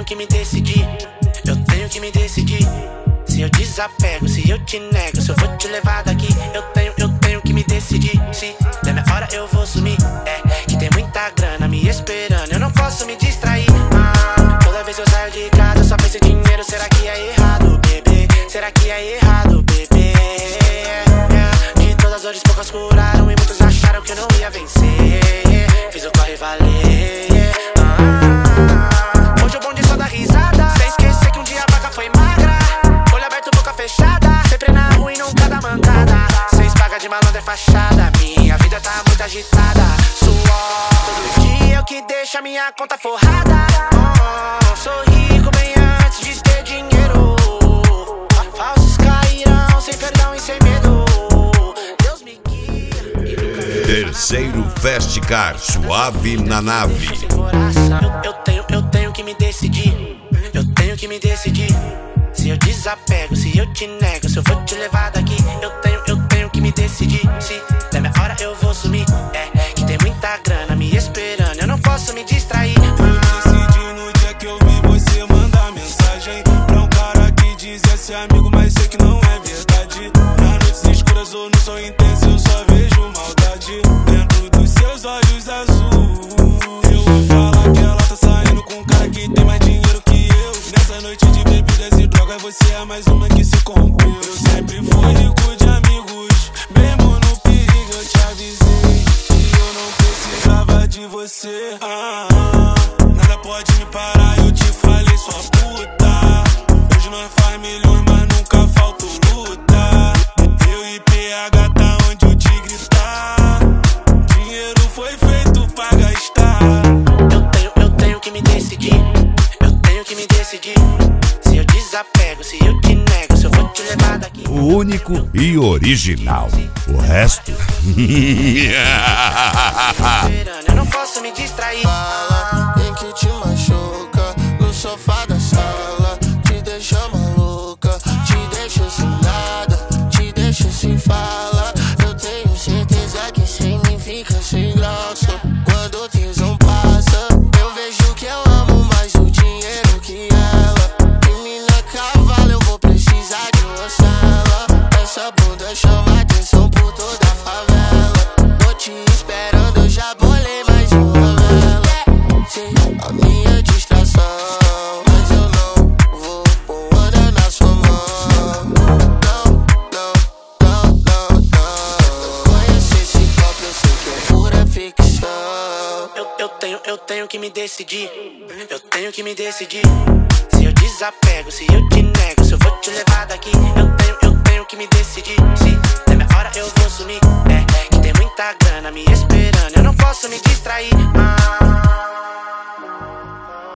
que me decidir. Eu tenho que me decidir. Se eu desapego, se eu te nego, se eu vou te levar daqui. Eu tenho que me decidir. Se der minha hora eu vou sumir. É que tem muita grana me esperando, eu não posso me distrair. Toda vez eu saio de casa eu só penso em dinheiro. Será que é errado, bebê? Será que é errado, bebê? De todas as dores poucas curaram e muitos acharam que eu não ia vencer. Fiz o corre valer. Hoje o bonde só dá risada, sem esquecer que um dia a vaca foi magra. Olho aberto, boca fechada, sempre na rua e nunca dá mancada. Cês paga de malandro é fachada, minha vida tá muito agitada. Suor todo dia é o que deixa minha conta forrada. Sou rico bem antes de ter dinheiro. Falsos cairão sem perdão e sem medo. Deus me guia. Terceiro Festcar, suave na nave. Eu tenho que me decidir. Eu tenho que me decidir. Se eu desapego, se eu te nego, se eu vou te levar daqui. Eu tenho que me decidir. Se der minha hora eu vou sumir. É que tem muita grana me esperando, eu não posso me distrair. Eu decidi no dia que eu vi você mandar mensagem pra um cara que dizia ser amigo, mas sei que não é verdade. Nas noites escuras ou no sol intenso eu só vejo maldade dentro dos seus olhos azuis. Eu vou falar que ela tá saindo com um cara que tem mais dinheiro que eu. Nessa noite de bebidas e drogas você é mais uma que se corrompeu. Eu sempre fui rico de amigos, mesmo no perigo eu te avisei que eu não precisava de você. Nada pode me parar, eu te falei, sua puta. Hoje nós faz milhões, mas nunca faltou luta. Eu e PH tá onde o tigre tá. Dinheiro foi feito pra gastar. Eu tenho que me decidir. Eu tenho que me decidir. Se eu desapego, se eu te nego, se eu vou te levar daqui. O único e original. O resto. Eu não posso me distrair. Fala, tem que te machuca no sofá da sala. Te deixa maluca, te deixa sem nada, te deixa sem fala. Eu tenho certeza que sem mim fica sem graça. Quando o tesão passa, eu vejo que eu amo mais o dinheiro que ela. E mina cavalo, eu vou precisar de uma sala. Essa bunda chama atenção por toda a favela. Tô te esperando, eu já bolei mais uma vela. Sim, a minha distração, mas eu não vou pôr onda na sua mão. Não. Conheço esse copo, eu sei que é pura ficção. Eu tenho que me decidir. Eu tenho que me decidir. Se eu desapego, se eu te nego, se eu vou te levar daqui. Eu tenho que me decidir. Se der minha hora eu vou sumir. É que tem muita grana me esperando, eu não posso me distrair.